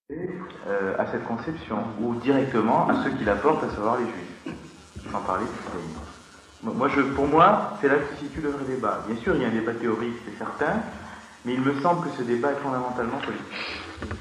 À cette conception, ou directement à ceux qui la portent, à savoir les Juifs, sans parler du judaïsme. Pour moi, c'est là que se situe le vrai débat. Bien sûr, il y a un débat théorique, c'est certain, mais il me semble que ce débat est fondamentalement politique.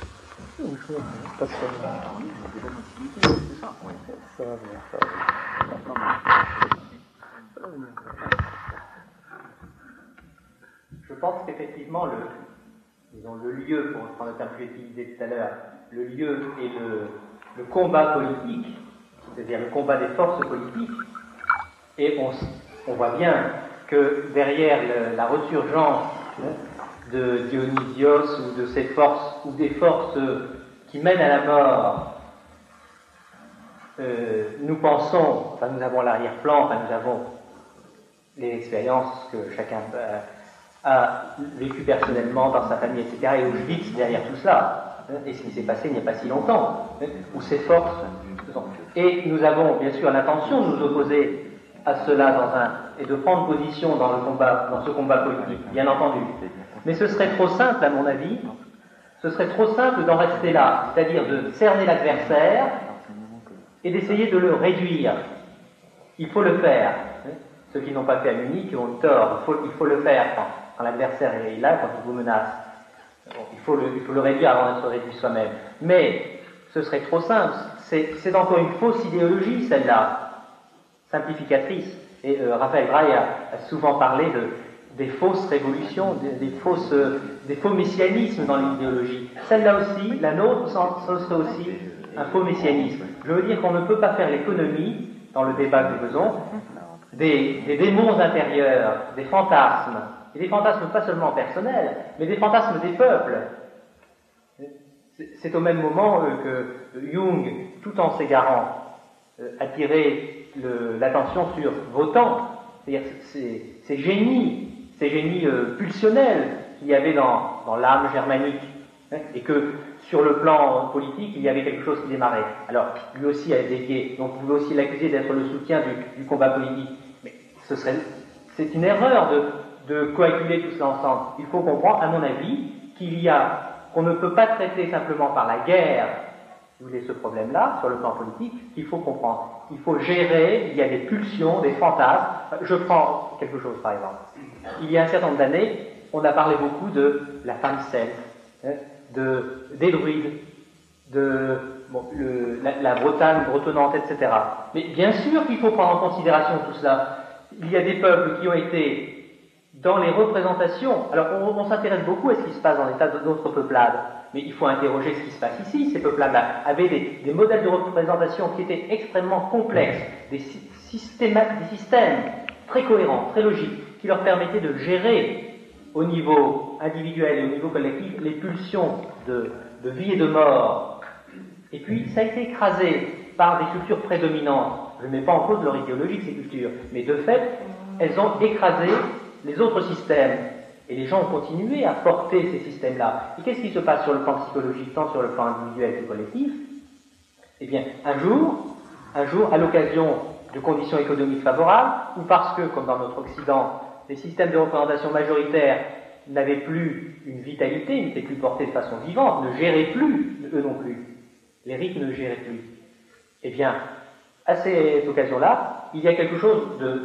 Je pense qu'effectivement, le lieu, pour reprendre le terme que j'ai utilisé tout à l'heure, le lieu et le combat politique, c'est-à-dire le combat des forces politiques, et on voit bien que derrière la resurgence de Dionysios ou de ces forces, ou des forces qui mènent à la mort, nous avons l'arrière-plan, nous avons les expériences que chacun a vécues personnellement dans sa famille, etc., et Auschwitz derrière tout cela, et ce qui s'est passé il n'y a pas si longtemps, où ces forces... Et nous avons bien sûr l'intention de nous opposer à cela et de prendre position dans ce combat politique, bien entendu. Mais ce serait trop simple, à mon avis, d'en rester là, c'est-à-dire de cerner l'adversaire et d'essayer de le réduire. Il faut le faire. Ceux qui n'ont pas fait à Munich ont tort. Il faut le faire quand l'adversaire est là, quand il vous menace. Il faut le réduire avant d'être réduit soi-même. Mais ce serait trop simple. C'est encore une fausse idéologie, celle-là, simplificatrice. Et Raphaël Braille a souvent parlé des fausses révolutions, des faux messianismes dans l'idéologie. Celle-là aussi, la nôtre, ce serait aussi un faux messianisme. Je veux dire qu'on ne peut pas faire l'économie, dans le débat que nous faisons, des démons intérieurs, des fantasmes, et des fantasmes pas seulement personnels, mais des fantasmes des peuples. C'est au même moment que Jung, tout en s'égarant, attirait l'attention sur Wotan, c'est-à-dire ces génies pulsionnels qu'il y avait dans l'âme germanique, et que sur le plan politique, il y avait quelque chose qui démarrait. Alors, lui aussi a dévié, donc vous pouvez aussi l'accuser d'être le soutien du combat politique. Mais c'est une erreur de coaguler tout cela ensemble. Il faut comprendre, à mon avis, qu'on ne peut pas traiter simplement par la guerre, vous voulez, ce problème-là, sur le plan politique, il faut comprendre. Il faut gérer, il y a des pulsions, des fantasmes. Je prends quelque chose, par exemple. Il y a un certain nombre d'années, on a parlé beaucoup de la femme celte, des druides, la Bretagne bretonnante, etc. Mais bien sûr qu'il faut prendre en considération tout cela. Il y a des peuples qui ont été dans les représentations. Alors on s'intéresse beaucoup à ce qui se passe dans les tas d'autres peuplades, mais il faut interroger ce qui se passe ici. Ces peuplades-là avaient des modèles de représentation qui étaient extrêmement complexes, des systèmes très cohérents, très logiques, qui leur permettaient de gérer au niveau individuel et au niveau collectif les pulsions de vie et de mort. Et puis ça a été écrasé par des cultures prédominantes. Je ne mets pas en cause leur idéologie de ces cultures, mais de fait, elles ont écrasé les autres systèmes. Et les gens ont continué à porter ces systèmes-là. Et qu'est-ce qui se passe sur le plan psychologique, tant sur le plan individuel que collectif? Eh bien, un jour, à l'occasion de conditions économiques favorables, ou parce que, comme dans notre Occident, les systèmes de représentation majoritaires n'avaient plus une vitalité, n'étaient plus portés de façon vivante, ne géraient plus, eux non plus. Les rites ne géraient plus. Eh bien, à cette occasion-là, il y a quelque chose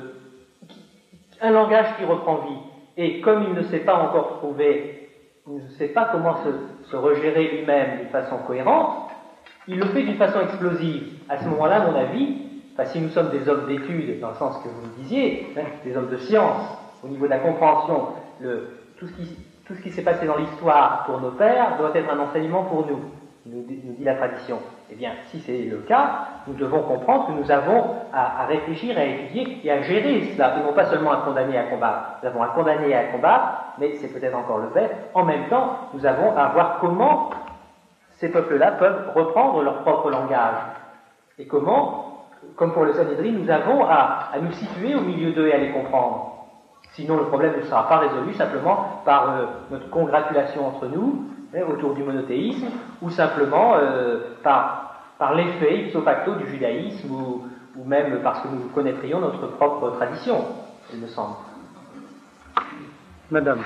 un langage qui reprend vie. Et comme il ne s'est pas encore trouvé, il ne sait pas comment se regérer lui-même d'une façon cohérente, il le fait d'une façon explosive. À ce moment-là, à mon avis, si nous sommes des hommes d'études, dans le sens que vous me disiez, des hommes de science, au niveau de la compréhension, tout ce qui s'est passé dans l'histoire pour nos pères doit être un enseignement pour nous dit la tradition. Eh bien, si c'est le cas, nous devons comprendre que nous avons à réfléchir, à étudier et à gérer cela, et non pas seulement à condamner et à combattre. Nous avons à condamner et à combattre, mais c'est peut-être encore le fait. En même temps, nous avons à voir comment ces peuples-là peuvent reprendre leur propre langage. Et comment, comme pour le Sanhédrin, nous avons à nous situer au milieu d'eux et à les comprendre. Sinon, le problème ne sera pas résolu simplement par notre congratulation entre nous, autour du monothéisme, ou simplement par l'effet ipso facto du judaïsme, ou même parce que nous connaîtrions notre propre tradition, il me semble. Madame.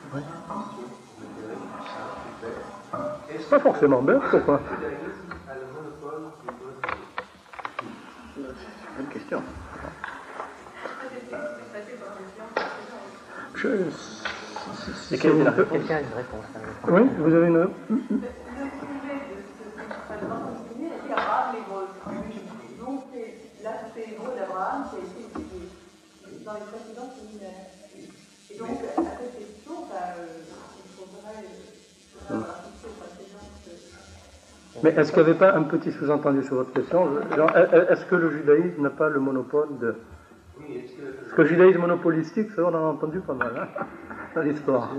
Oui. Pas forcément bien, pourquoi? Bonne question. Quelqu'un a une réponse. Oui, vous avez une... Donc, c'est l'aspect hébreu d'Abraham qui a été étudié dans les précédents séminaires. Et donc, à cette question, il faudrait Mais est-ce qu'il n'y avait pas un petit sous-entendu sur votre question? Genre, est-ce que le judaïsme n'a pas le monopole de... Parce que le judaïsme monopolistique, ça on en a entendu pas mal, hein, dans l'histoire.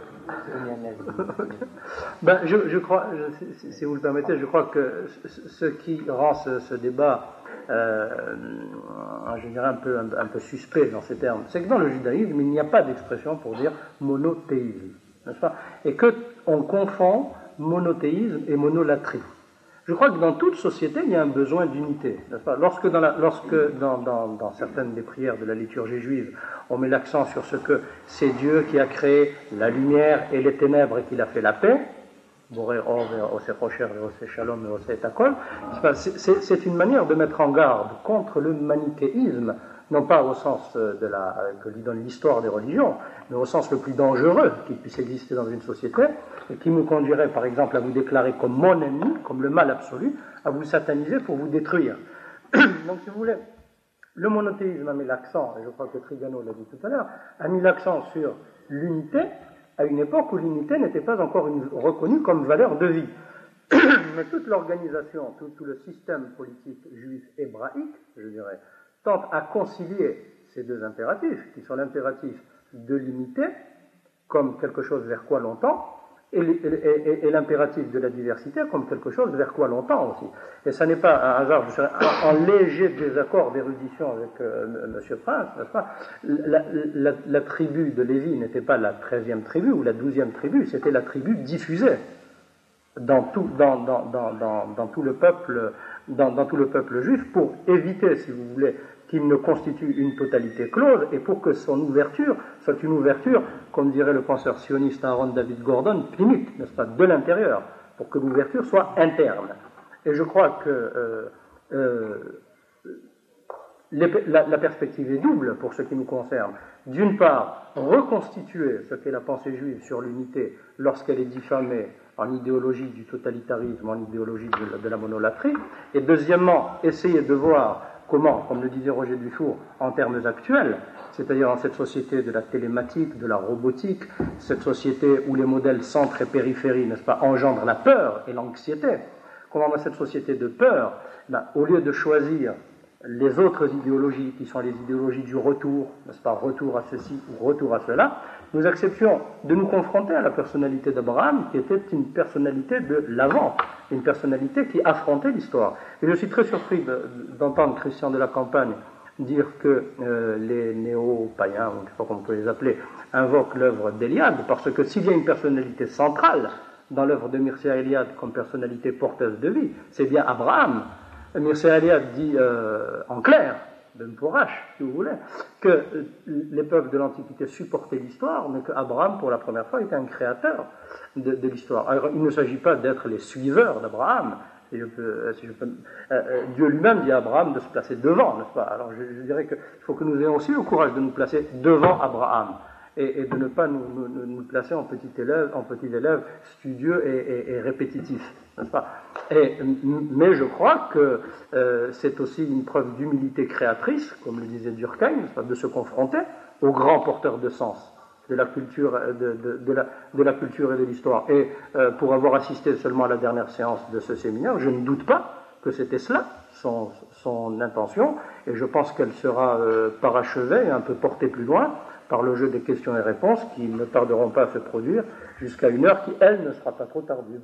Ben, je crois, si vous le permettez, je crois que ce qui rend ce débat, je dirais un peu suspect dans ces termes, c'est que dans le judaïsme, il n'y a pas d'expression pour dire monothéisme, n'est-ce pas? Et qu'on confond monothéisme et monolatrie. Je crois que dans toute société, il y a un besoin d'unité, n'est-ce pas? Lorsque dans certaines des prières de la liturgie juive, on met l'accent sur ce que c'est Dieu qui a créé la lumière et les ténèbres et qu'il a fait la paix, c'est une manière de mettre en garde contre le manichéisme, non pas au sens que lui donne l'histoire des religions, mais au sens le plus dangereux qui puisse exister dans une société, et qui nous conduirait par exemple à vous déclarer comme mon ennemi, comme le mal absolu, à vous sataniser pour vous détruire. Donc si vous voulez, le monothéisme a mis l'accent, et je crois que Trigano l'a dit tout à l'heure, a mis l'accent sur l'unité, à une époque où l'unité n'était pas encore reconnue comme valeur de vie. Mais toute l'organisation, tout le système politique juif hébraïque, je dirais, tente à concilier ces deux impératifs, qui sont l'impératif de l'unité, comme quelque chose vers quoi l'on tend, et l'impératif de la diversité comme quelque chose vers quoi l'on tend aussi. Et ça n'est pas un hasard, je serais en léger désaccord d'érudition avec M. Prince, n'est-ce pas? La tribu de Lévi n'était pas la 13e tribu ou la 12e tribu, c'était la tribu diffusée dans tout le peuple juif pour éviter, si vous voulez, qu'il ne constitue une totalité close et pour que son ouverture soit une ouverture, comme dirait le penseur sioniste Aaron David Gordon, pnimique, n'est-ce pas, de l'intérieur, pour que l'ouverture soit interne. Et je crois que la perspective est double pour ce qui nous concerne. D'une part, reconstituer ce qu'est la pensée juive sur l'unité lorsqu'elle est diffamée en idéologie du totalitarisme, en idéologie de la monolatrie, et deuxièmement, essayer de voir comment, comme le disait Roger Dufour, en termes actuels, c'est-à-dire dans cette société de la télématique, de la robotique, cette société où les modèles centre et périphérie, n'est-ce pas, engendrent la peur et l'anxiété, comment dans cette société de peur, au lieu de choisir les autres idéologies, qui sont les idéologies du retour, n'est-ce pas, retour à ceci ou retour à cela, nous acceptions de nous confronter à la personnalité d'Abraham, qui était une personnalité de l'avant, une personnalité qui affrontait l'histoire. Et je suis très surpris d'entendre Christian de la Campagne dire que les néo-païens, ou je ne sais pas comment on peut les appeler, invoquent l'œuvre d'Eliade, parce que s'il y a une personnalité centrale dans l'œuvre de Mircea Eliade comme personnalité porteuse de vie, c'est bien Abraham. Mircea Eliade dit en clair, Ben Porache, si vous voulez, que les peuples de l'Antiquité supportaient l'histoire, mais qu'Abraham, pour la première fois, était un créateur de l'histoire. Alors, il ne s'agit pas d'être les suiveurs d'Abraham. Dieu lui-même dit à Abraham de se placer devant, n'est-ce pas? Alors, je dirais qu'il faut que nous ayons aussi le courage de nous placer devant Abraham et de ne pas nous placer en petit élève studieux et répétitif, n'est-ce pas? Mais je crois que c'est aussi une preuve d'humilité créatrice, comme le disait Durkheim, n'est-ce pas, de se confronter aux grands porteurs de sens de la culture, de la culture et de l'histoire. Et pour avoir assisté seulement à la dernière séance de ce séminaire, je ne doute pas que c'était cela, son intention, et je pense qu'elle sera parachevée et un peu portée plus loin par le jeu des questions et réponses qui ne tarderont pas à se produire jusqu'à une heure qui, elle, ne sera pas trop tardive.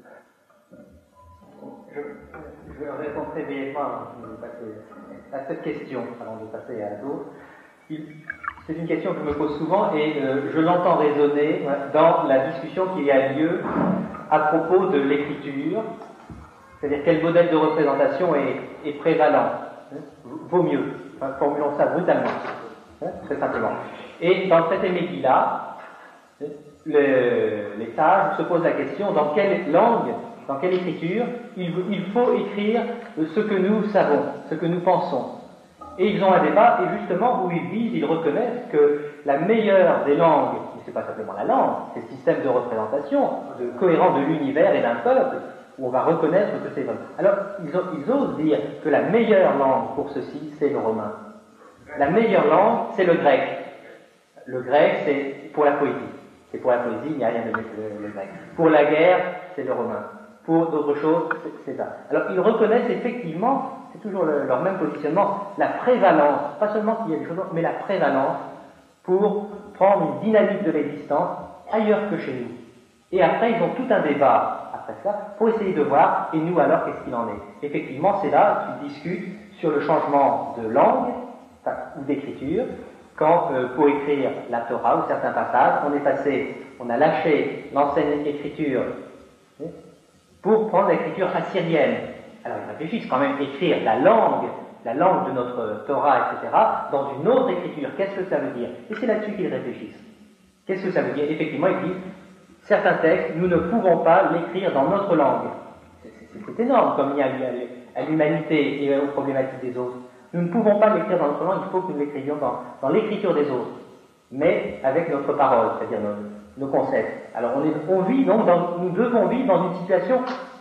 Je réponds très brièvement à cette question avant de passer à d'autres. C'est une question que je me pose souvent et je l'entends résonner dans la discussion qui a lieu à propos de l'écriture, c'est-à-dire quel modèle de représentation est prévalent, vaut mieux, formulons ça brutalement, très simplement. Et dans cette Megillah, les sages se posent la question dans quelle langue, dans quelle écriture il faut écrire ce que nous savons, ce que nous pensons. Et ils ont un débat, et justement, où ils disent, ils reconnaissent que la meilleure des langues, ce n'est pas simplement la langue, c'est le système de représentation, cohérent de l'univers et d'un peuple, où on va reconnaître que c'est vrai. Alors, ils osent dire que la meilleure langue pour ceci, c'est le romain. La meilleure langue, c'est le grec. Le grec, c'est pour la poésie. C'est pour la poésie, il n'y a rien de mieux que le grec. Pour la guerre, c'est le romain. Pour d'autres choses, c'est ça. Alors, ils reconnaissent effectivement, c'est toujours leur même positionnement, la prévalence, pas seulement qu'il y a des choses, mais la prévalence pour prendre une dynamique de l'existence ailleurs que chez nous. Et après, ils ont tout un débat, après ça, pour essayer de voir, et nous alors, qu'est-ce qu'il en est. Effectivement, c'est là qu'ils discutent sur le changement de langue, ou d'écriture, quand, pour écrire la Torah, ou certains passages, on a lâché l'ancienne écriture, pour prendre l'écriture assyrienne. Alors ils réfléchissent quand même, écrire la langue de notre Torah, etc., dans une autre écriture. Qu'est-ce que ça veut dire? Et c'est là-dessus qu'ils réfléchissent. Qu'est-ce que ça veut dire? Effectivement, ils disent, certains textes, nous ne pouvons pas l'écrire dans notre langue. C'est énorme, comme il y a à l'humanité et aux problématiques des autres. Nous ne pouvons pas l'écrire dans notre langue, il faut que nous l'écrivions dans l'écriture des autres, mais avec notre parole, c'est-à-dire nos concepts. Alors on vit donc, nous devons vivre dans une situation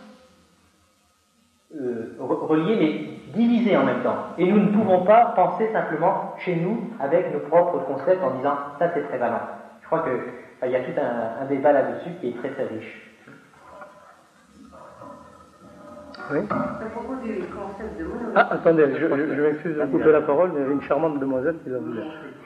reliée mais divisée en même temps. Et nous ne pouvons pas penser simplement chez nous avec nos propres concepts en disant ça c'est prévalent. Je crois qu'il y a tout un débat là-dessus qui est très très riche. Oui. À propos du concept de monologue. Ah, attendez, je m'excuse de couper la parole, mais il y avait une charmante demoiselle qui l'a voulu.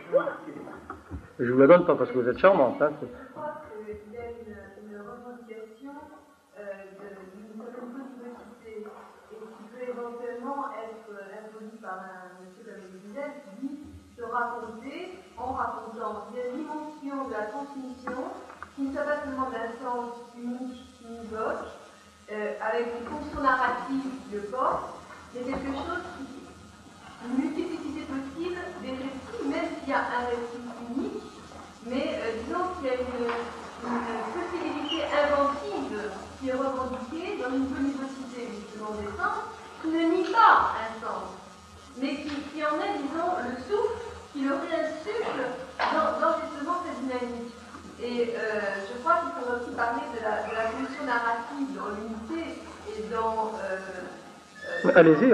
Je vous la donne pas parce que vous êtes charmante. Hein. Je crois qu'il y a une revendication d'une certaine positivité et qui peut éventuellement être introduite par un monsieur comme le disait, qui dit se raconter en racontant. Il y a une dimension de la transmission qui ne soit pas seulement d'un sens unique, univoque, avec une fonction narrative qui le porte, mais quelque chose qui une multiplicité possible des récits, même s'il y a un récit unique, mais disons qu'il y a une possibilité inventive qui est revendiquée dans une polymorphicité justement des sens, qui ne nie pas un sens, mais qui en est, disons, le souffle, qui le réinsuffle dans justement cette dynamique. Et je crois qu'il faudra aussi parler de la fonction narrative dans l'unité et dans... Allez-y.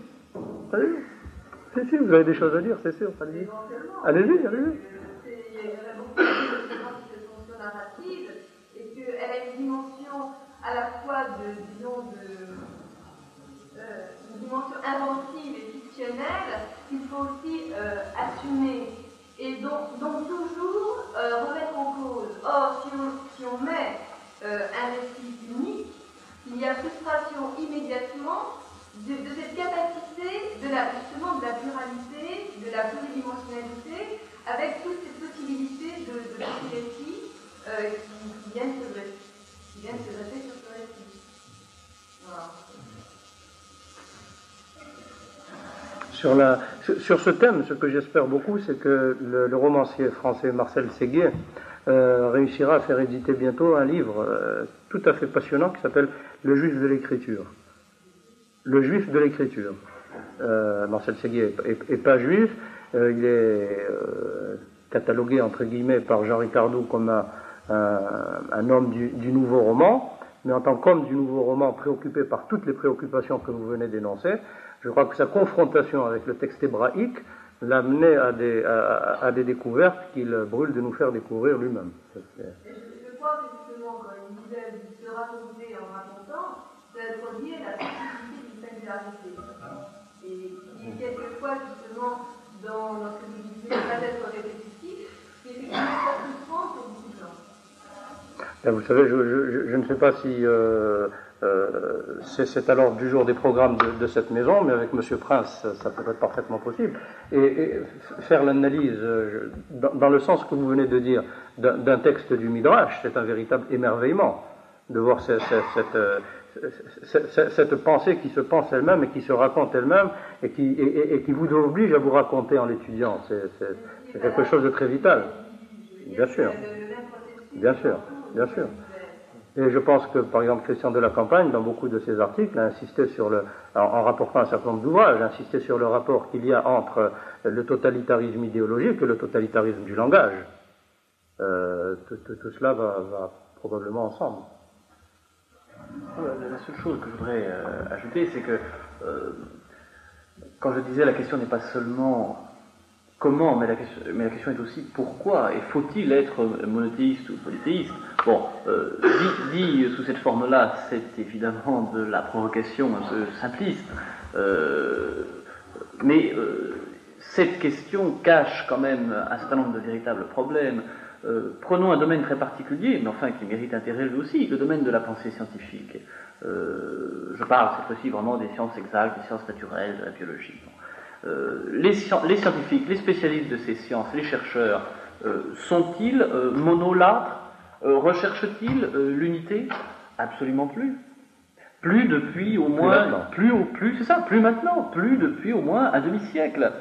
Si, vous avez des choses à dire, c'est sûr. Allez-y. Allez-y. Il y a beaucoup de choses qui sont cette fonction narrative et qu'elle a une dimension à la fois une dimension inventive et fictionnelle qu'il faut aussi assumer. Et donc toujours remettre en cause. Or, si on met un récit unique, il y a frustration immédiatement de cette capacité justement de la pluralité, de la pluridimensionnalité, avec toutes ces possibilités de petits récits qui viennent se greffer sur ce récit. Voilà. Sur ce thème, ce que j'espère beaucoup, c'est que le romancier français Marcel Séguier réussira à faire éditer bientôt un livre tout à fait passionnant qui s'appelle Le Juif de l'écriture. Le Juif de l'écriture. Marcel Séguier est pas juif, il est catalogué entre guillemets par Jean Ricardou comme un homme du nouveau roman, mais en tant qu'homme du nouveau roman préoccupé par toutes les préoccupations que vous venez d'énoncer, je crois que sa confrontation avec le texte hébraïque l'a amené à des découvertes qu'il brûle de nous faire découvrir lui-même. Je crois que justement, quand il disait de se raconter en racontant, c'est introduire la spécificité d'une singularité. Et qui, quelquefois, justement, dans ce que vous disiez, pas être répétitif, c'est effectivement pas frustrant pour beaucoup de gens. Vous savez, je ne sais pas si c'est à l'ordre du jour des programmes de cette maison, mais avec M. Prince, ça peut être parfaitement possible. Et faire l'analyse, dans le sens que vous venez de dire, d'un texte du Midrash, c'est un véritable émerveillement de voir cette pensée qui se pense elle-même et qui se raconte elle-même et qui vous oblige à vous raconter en l'étudiant. C'est quelque chose de très vital. Bien sûr. Le même processus Bien sûr, bien sûr. Et je pense que, par exemple, Christian de la Campagne, dans beaucoup de ses articles, a insisté sur en rapportant un certain nombre d'ouvrages, a insisté sur le rapport qu'il y a entre le totalitarisme idéologique et le totalitarisme du langage. Tout cela va probablement ensemble. La seule chose que je voudrais ajouter, c'est que quand je disais la question n'est pas seulement comment, mais la question est aussi pourquoi, et faut-il être monothéiste ou polythéiste? Bon, dit sous cette forme-là, c'est évidemment de la provocation un peu simpliste, mais cette question cache quand même un certain nombre de véritables problèmes. Prenons un domaine très particulier, mais enfin qui mérite intérêt lui aussi, le domaine de la pensée scientifique. Je parle cette fois-ci vraiment des sciences exactes, des sciences naturelles, de la biologie. Les scientifiques, les spécialistes de ces sciences, les chercheurs, sont-ils monolâtres? Recherchent-ils l'unité? Absolument plus. Plus depuis au moins, plus maintenant, plus depuis au moins un demi-siècle.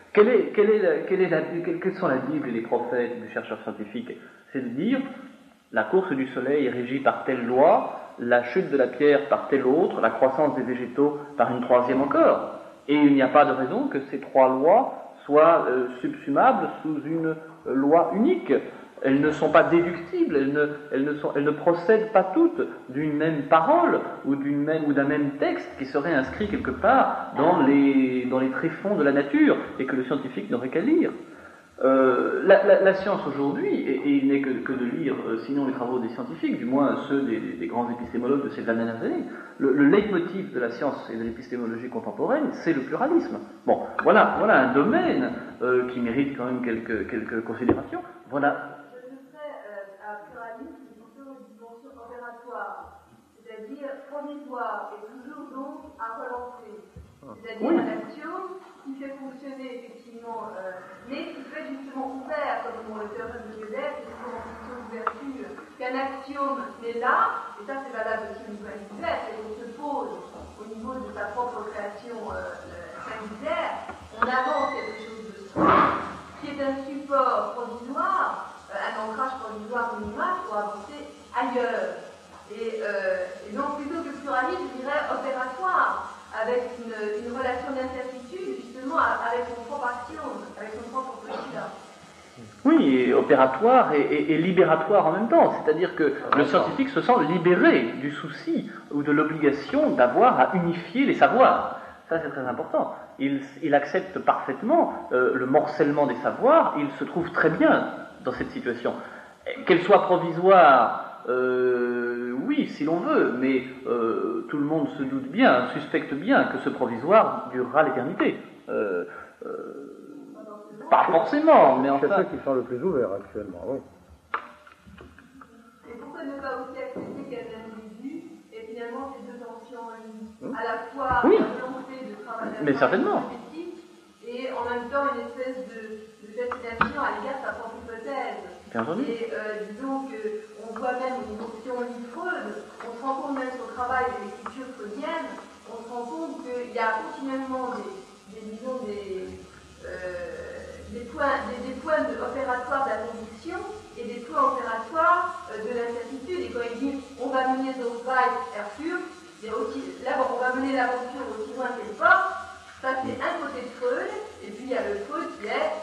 Quelles sont la Bible et les prophètes des chercheurs scientifiques? C'est de dire la course du soleil est régie par telle loi, la chute de la pierre par telle autre, la croissance des végétaux par une troisième encore. Et il n'y a pas de raison que ces trois lois soient subsumables sous une loi unique. Elles ne sont pas déductibles, elles ne procèdent pas toutes d'une même parole ou d'un même texte qui serait inscrit quelque part dans les tréfonds de la nature et que le scientifique n'aurait qu'à lire. La science aujourd'hui, et il n'est que de lire sinon les travaux des scientifiques, du moins ceux des grands épistémologues de ces dernières années, le leitmotiv de la science et de l'épistémologie contemporaine, c'est le pluralisme. Bon, voilà un domaine qui mérite quand même quelques considérations. Voilà. C'est-à-dire provisoire et toujours donc à relancer. C'est-à-dire Oui. un axiome qui fait fonctionner effectivement, mais qui peut être justement ouvert, comme le théorème de Gödel, c'est toujours en fonction d'ouverture, qu'un axiome est là, et ça c'est valable aussi au niveau individuel, c'est qu'on se pose au niveau de sa propre création singulière, on avance quelque chose de soi, qui est un support provisoire, un ancrage provisoire minimal pour avancer ailleurs. Et donc plutôt que pluralisme, je dirais opératoire, avec une relation d'incertitude justement avec son propre action, avec son propre postulat. Oui, et opératoire et libératoire en même temps, c'est-à-dire que le scientifique se sent libéré du souci ou de l'obligation d'avoir à unifier les savoirs. Ça c'est très important. Il accepte parfaitement le morcellement des savoirs, il se trouve très bien dans cette situation. Qu'elle soit provisoire, oui, si l'on veut, mais tout le monde se doute bien, suspecte bien que ce provisoire durera l'éternité. Pas forcément, mais enfin... C'est ceux qui sont le plus ouverts actuellement, oui. Et pourquoi ne pas aussi accepter qu'un individu ait finalement ces deux tensions en ligne, à la fois Oui. la volonté de travailler Mais certainement. et en même temps une espèce de fascination à l'égard de sa propre hypothèse. Bien entendu. Et disons qu'on voit même au niveau, si on lit Freud, on se rend compte même sur le travail de l'écriture freudienne, on se rend compte qu'il y a continuellement des points opératoires de la conviction et des points opératoires de l'incertitude. Et quand il dit on va mener das Weit erführt, on va mener l'aventure aussi loin qu'elle porte, ça c'est un côté de Freud, et puis il y a le Freud qui est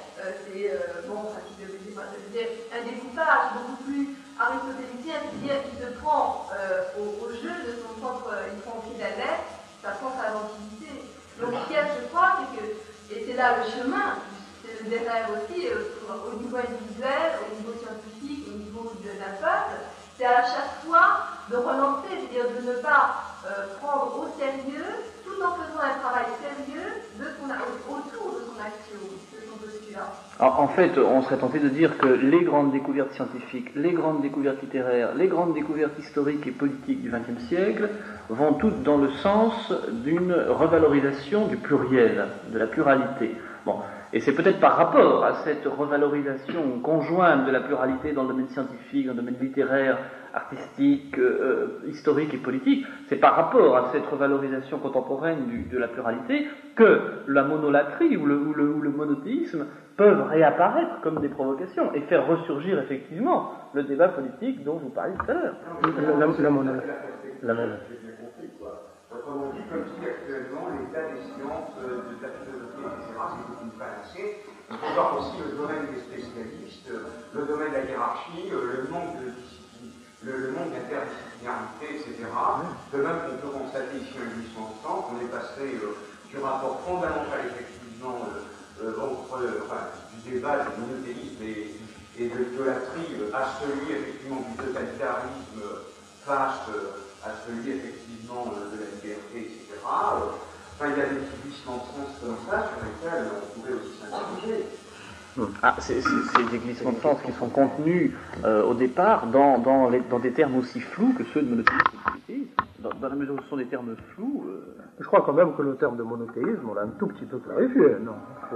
un découpage beaucoup plus aristotélicien, c'est-à-dire qu'il se prend au jeu de son propre, il prend au pied de la lettre sa propre inventivité. Donc ce qu'il y a, je crois, c'est que, et c'est là le chemin, c'est le derrière aussi, au niveau individuel, au niveau scientifique, au niveau d'un peuple, c'est à chaque fois de relancer, c'est-à-dire de ne pas prendre au sérieux, tout en faisant un travail sérieux autour de son action, de son postulat. En fait, on serait tenté de dire que les grandes découvertes scientifiques, les grandes découvertes littéraires, les grandes découvertes historiques et politiques du XXe siècle vont toutes dans le sens d'une revalorisation du pluriel, de la pluralité. Bon, Et c'est peut-être par rapport à cette revalorisation conjointe de la pluralité dans le domaine scientifique, dans le domaine littéraire, artistique, historique et politique, c'est par rapport à cette revalorisation contemporaine de la pluralité que la monolatrie ou le monothéisme peuvent réapparaître comme des provocations et faire ressurgir effectivement le débat politique dont je vous parlais tout à l'heure. La monolatrie. Autrement dit, comme dit actuellement, l'état des sciences, de la philosophie, etc., c'est toute une panacée. Il faut voir aussi le domaine des spécialistes, le domaine de la hiérarchie, le manque de discipline, le manque d'interdisciplinarité, etc. De même qu'on peut constater ici en 1860 qu'on est passé du rapport fondamental, effectivement, du débat du monothéisme et de l'idolâtrie à celui, effectivement, du totalitarisme face à celui, effectivement, de la liberté, etc. Il y a des petits glissements de sens comme ça sur lesquels on pouvait aussi s'interroger. C'est des glissements de sens qui sont contenus au départ dans des termes aussi flous que ceux de monothéisme et de polythéisme. Dans la mesure où ce sont des termes flous... Je crois quand même que le terme de monothéisme, on l'a un tout petit peu clarifié, non?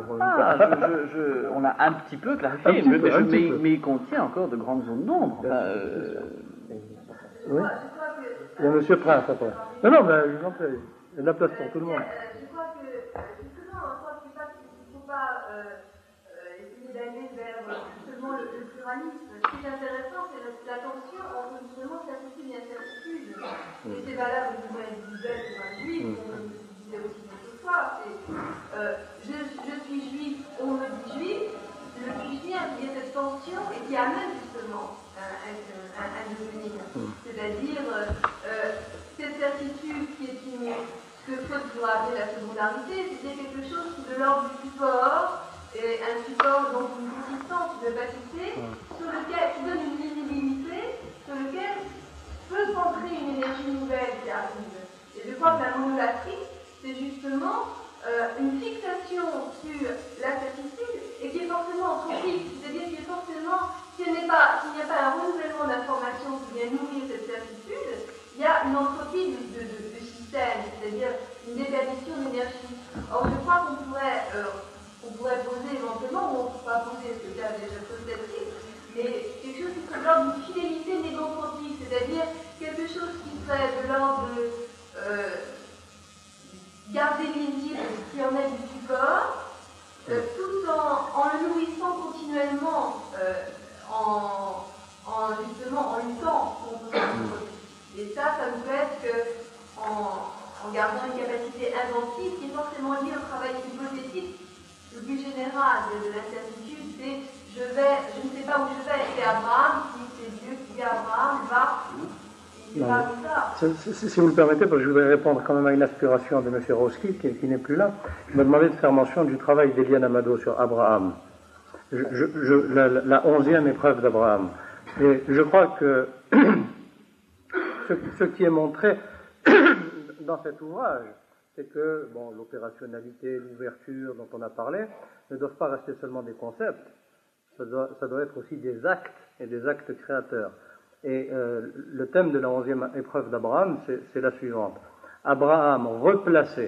On l'a un petit peu clarifié, mais il contient encore de grandes zones d'ombre. Oui. Il y a M. Prince après. Non, mais je vous en prie, il y a de la place pour tout le monde. Je crois que, justement, il ne faut pas essayer d'aller vers justement le pluralisme. Ce qui est intéressant, c'est la tension entre justement certitude et incertitude. Et c'est valable du point de vue pour un juif, on le disait aussi d'autres fois. Je suis juif, on me dit juif, le juif vient, il y a cette tension et qui amène justement un devenir. C'est-à-dire cette certitude qui est ce que Freud pourrait appeler la secondarité, c'était quelque chose qui de l'ordre du support, et un support donc une consistance, une opacité, sur lequel qui donne une visibilité, sur lequel peut s'entrer une énergie nouvelle qui arrive. Et je crois que la monolatrie, c'est justement une fixation sur la certitude et qui est forcément anthropique, c'est-à-dire qu'il n'y a pas un renouvellement d'informations qui vient nourrir cette certitude, il y a une entropie de système, c'est-à-dire une déperdition d'énergie. Or, je crois qu'on pourrait poser éventuellement, ou on ne peut pas poser, parce que là déjà peut-être, mais quelque chose qui serait de l'ordre d'une fidélité négotropique, c'est-à-dire quelque chose qui serait de l'ordre de garder visible ce qui en est du support, tout en le nourrissant continuellement, justement en luttant contre l'entropie. Et ça ne peut être qu'en gardant une capacité inventive qui est forcément liée au travail hypothétique. Le plus général de l'incertitude, c'est je ne sais pas où je vais, c'est Abraham, si c'est Dieu qui dit à Abraham, va. Si vous le permettez, parce que je voudrais répondre quand même à une aspiration de M. Roski, qui n'est plus là. Il m'a demandé de faire mention du travail d'Eliane Amado sur Abraham. La 11e épreuve d'Abraham. Et je crois que ce qui est montré dans cet ouvrage, c'est que l'opérationnalité, l'ouverture dont on a parlé, ne doivent pas rester seulement des concepts. Ça doit être aussi des actes, et des actes créateurs. Et le thème de la 11e épreuve d'Abraham, c'est la suivante. Abraham replacé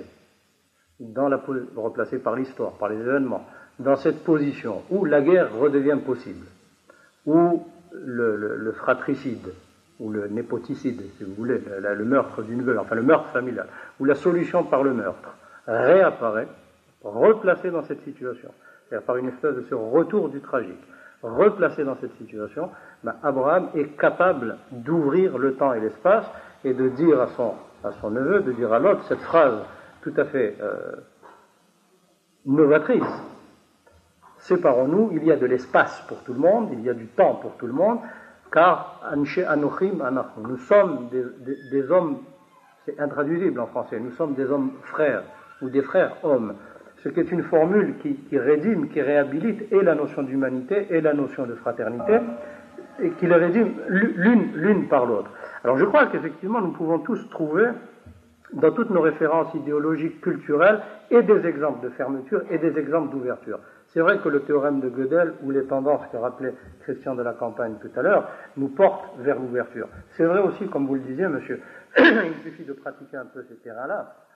par l'histoire, par les événements, dans cette position où la guerre redevient possible, où le fratricide, ou le népoticide, si vous voulez, le meurtre d'une veuve, enfin le meurtre familial, où la solution par le meurtre réapparaît, replacé dans cette situation, c'est-à-dire par une espèce de ce retour du tragique, replacé dans cette situation, Abraham est capable d'ouvrir le temps et l'espace et de dire à son neveu, de dire à l'autre cette phrase tout à fait novatrice. Séparons-nous, il y a de l'espace pour tout le monde, il y a du temps pour tout le monde, car Anshe Anochim Anachnu, nous sommes des hommes, c'est intraduisible en français, nous sommes des hommes frères, ou des frères hommes, ce qui est une formule qui rédime, qui réhabilite et la notion d'humanité et la notion de fraternité, et qui les rédime l'une par l'autre. Alors je crois qu'effectivement nous pouvons tous trouver dans toutes nos références idéologiques, culturelles, et des exemples de fermeture et des exemples d'ouverture. C'est vrai que le théorème de Gödel, ou les tendances que rappelait Christian de la Campagne tout à l'heure, nous portent vers l'ouverture. C'est vrai aussi, comme vous le disiez, monsieur, il suffit de pratiquer un peu ces terrains-là.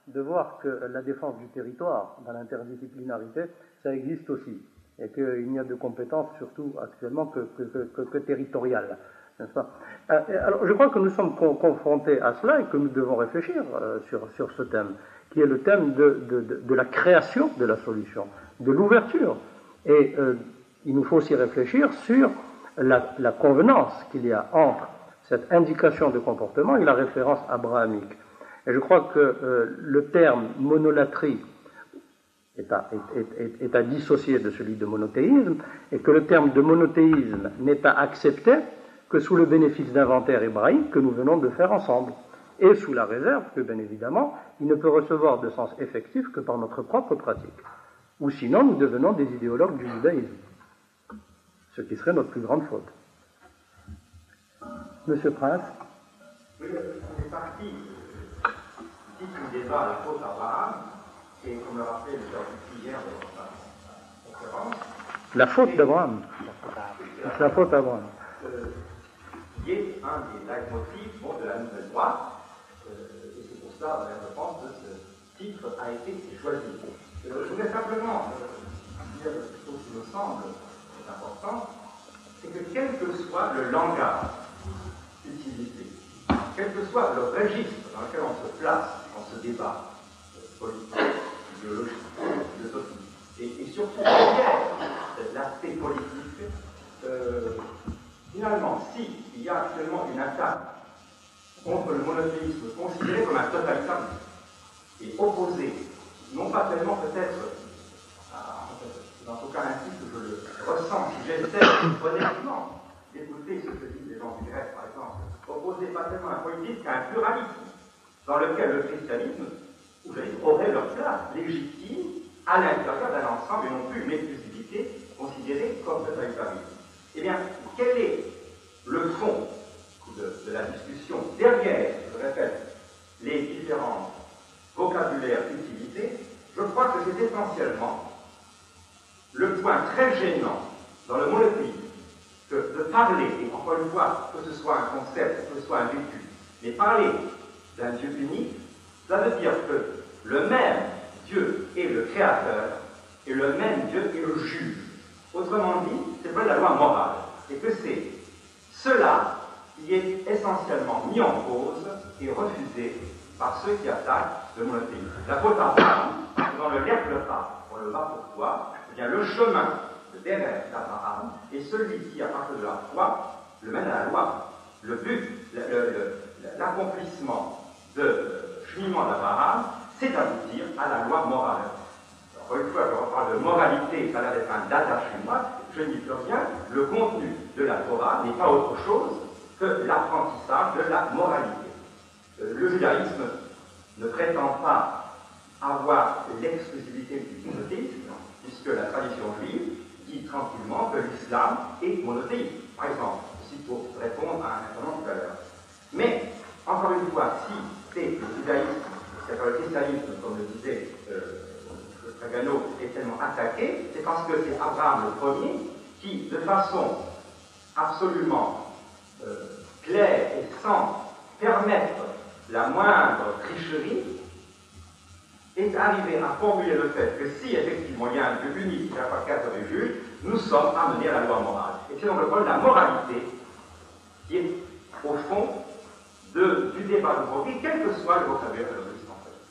de voir que la défense du territoire dans l'interdisciplinarité, ça existe aussi, et qu'il n'y a de compétences surtout actuellement que territoriales, n'est-ce pas? Alors je crois que nous sommes confrontés à cela et que nous devons réfléchir sur ce thème, qui est le thème de la création de la solution, de l'ouverture. Et il nous faut aussi réfléchir sur la convenance qu'il y a entre cette indication de comportement et la référence abrahamique. Et je crois que le terme monolatrie est à dissocier de celui de monothéisme, et que le terme de monothéisme n'est à accepter que sous le bénéfice d'inventaire hébraïque que nous venons de faire ensemble, et sous la réserve que, bien évidemment, il ne peut recevoir de sens effectif que par notre propre pratique. Ou sinon, nous devenons des idéologues du judaïsme, ce qui serait notre plus grande faute. Monsieur Prince. Oui, on est parti du débat la faute d'Abraham, et comme le rappelait le Père hier dans la conférence. La faute d'Abraham. C'est la faute d'Abraham. Qui est un des leitmotifs de la nouvelle droite, et c'est pour ça, je pense, que ce titre a été choisi. Je voudrais simplement dire quelque chose qui me semble important, c'est que quel que soit le langage utilisé, quel que soit le registre dans lequel on se place dans ce débat politique, idéologique, philosophique, et surtout derrière l'aspect politique, finalement, s'il y a actuellement une attaque contre le monothéisme considéré comme un totalitarisme et opposé, non pas tellement peut-être, dans aucun ainsi que je le ressens, si j'essaie honnêtement d'écouter ce que disent les gens du Grèce, par exemple, opposé pas tellement à un politique qu'à un pluralisme, dans lequel le christianisme aurait leur place légitime à l'intérieur d'un ensemble et non plus une exclusivité considérée comme totalitarisme. Eh bien, quel est le fond de la discussion derrière, je répète, les différents vocabulaires utilisés? Je crois que c'est essentiellement le point très gênant dans le monothéisme que de parler, et encore une fois, que ce soit un concept, que ce soit un vécu, mais parler d'un Dieu unique, ça veut dire que le même Dieu est le créateur et le même Dieu est le juge. Autrement dit, c'est pas de la loi morale, et que c'est cela qui est essentiellement mis en cause et refusé par ceux qui attaquent le monothéisme. La faute à Abraham, dans le pas, on le va pour toi, eh bien le chemin de derrière d'Abraham est celui qui, à partir de la foi, le mène à la loi. Le but, l'accomplissement de cheminement d'Abraham, c'est d'aboutir à la loi morale. Encore une fois, quand on parle de moralité, ça a l'air d'être un dada chez moi, je n'y peux rien. Le contenu de la Torah n'est pas autre chose que l'apprentissage de la moralité. Le judaïsme ne prétend pas avoir l'exclusivité du monothéisme, puisque la tradition juive dit tranquillement que l'islam est monothéiste, par exemple, aussi pour répondre à un intervenant tout à l'heure. Mais, encore une fois, si c'est le judaïsme, c'est-à-dire le christianisme, comme le disait Pagano, est tellement attaqué, c'est parce que c'est Abraham le premier qui, de façon absolument claire et sans permettre la moindre tricherie, est arrivé à formuler le fait que si effectivement il y a un Dieu unique, qui n'a pas quatre juges, nous sommes amenés à la loi morale. Et c'est donc le problème de la moralité qui est au fond du débat d'aujourd'hui, quel que soit le vocabulaire de l'existence.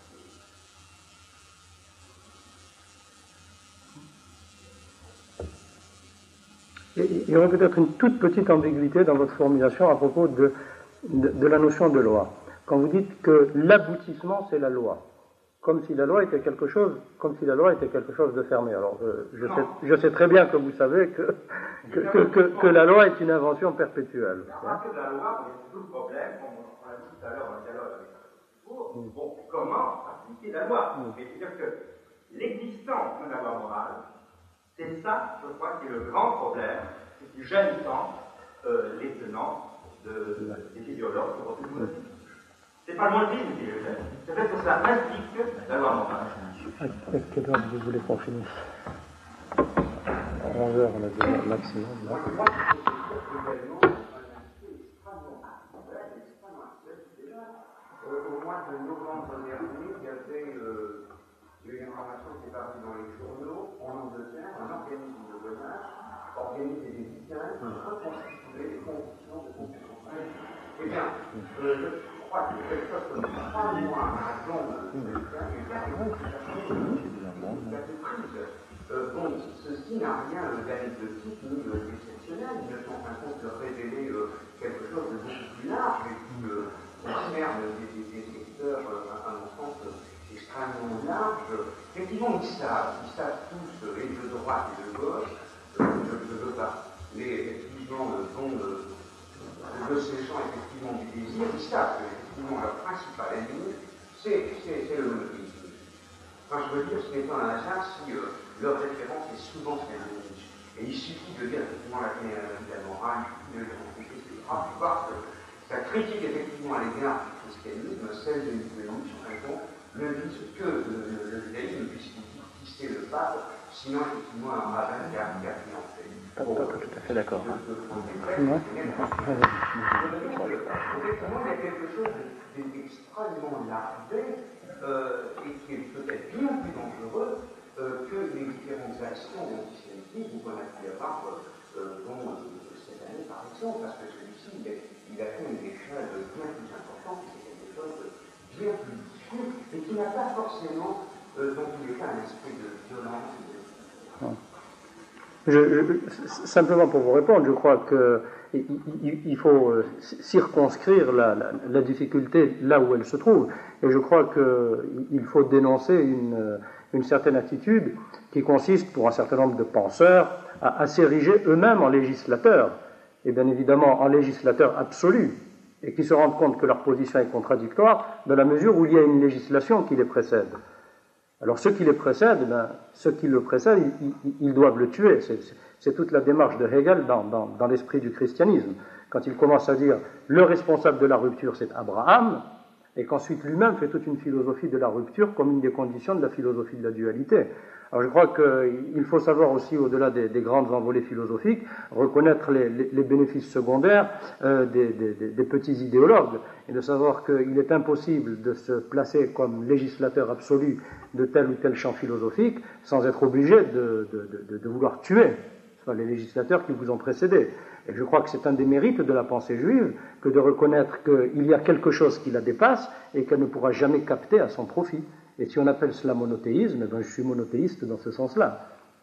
Il y aurait peut-être une toute petite ambiguïté dans votre formulation à propos de la notion de loi. Quand vous dites que l'aboutissement, c'est la loi, comme si la loi était quelque chose de fermé. Alors, je sais très bien que vous savez que la loi est une invention perpétuelle. À partir de la loi, il y a tout le problème, comme on l'a dit tout à l'heure dans le dialogue avec bon, comment appliquer la loi? Mais c'est-à-dire que l'existence de la loi morale, c'est ça, je crois, qui est le grand problème, c'est qui gêne tant les tenants des idéologues qui refusent le monothéisme. C'est pas le monothéisme qui le gêne, c'est parce que ça implique la loi morale. À quelle heure vous voulez qu'on finisse? À 11h, on a dit maximum. Là. au mois de novembre dernier, il y avait une information qui est parue dans les journaux en Angleterre, un organisme de voyage organise des week-ends pour reconstituer les conditions de construction. Eh bien, je crois que quelque chose comme 3 mois avant il y a des prises. Bon, ceci n'a rien d'anecdotique ni d'exceptionnel, il ne s'en fin compte de révéler quelque chose de beaucoup plus large et qui concerne des secteurs, à mon sens, extrêmement larges. Effectivement, ils savent tous, et de droite et de gauche, je ne veux pas parler effectivement de ces gens effectivement du désir, ils savent que effectivement leur principal ennemi, c'est le monothéisme. Enfin, je veux dire, ce n'est pas un hasard si leur référence est souvent féministe. Et il suffit de lire effectivement la généalogie de la morale, de lire etc. pour voir que sa critique effectivement à l'égard du christianisme, celle de Nicolas, ne vise que le judaïsme, puisqu'il dit tisser le pape, sinon effectivement un rabbin qui a triomphé. Pas tout à fait d'accord. Effectivement, il y a quelque chose d'extrêmement larvé et qui est peut-être bien plus dangereux que les différentes actions d'antisémitisme qu'on a pu avoir cette année par exemple, parce que celui-ci il a fait une échelle bien plus importante, c'est quelque chose de bien plus difficile et qui n'a pas forcément dans tous les cas un esprit de violence. Simplement pour vous répondre, je crois qu'il faut circonscrire la difficulté là où elle se trouve. Et je crois qu'il faut dénoncer une certaine attitude qui consiste, pour un certain nombre de penseurs, à s'ériger eux-mêmes en législateurs, et bien évidemment en législateurs absolus, et qui se rendent compte que leur position est contradictoire dans la mesure où il y a une législation qui les précède. Alors ceux qui le précèdent, ils doivent le tuer. C'est toute la démarche de Hegel dans l'esprit du christianisme. Quand il commence à dire le responsable de la rupture, c'est Abraham, et qu'ensuite lui-même fait toute une philosophie de la rupture comme une des conditions de la philosophie de la dualité. Alors je crois qu'il faut savoir aussi, au-delà des grandes envolées philosophiques, reconnaître les bénéfices secondaires des petits idéologues, et de savoir qu'il est impossible de se placer comme législateur absolu de tel ou tel champ philosophique sans être obligé de vouloir tuer les législateurs qui vous ont précédé. Et je crois que c'est un des mérites de la pensée juive que de reconnaître qu'il y a quelque chose qui la dépasse et qu'elle ne pourra jamais capter à son profit. Et si on appelle cela monothéisme, je suis monothéiste dans ce sens-là.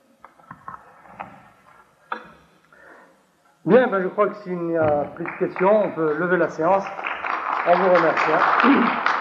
Bien, je crois que s'il n'y a plus de questions, on peut lever la séance en vous remerciant.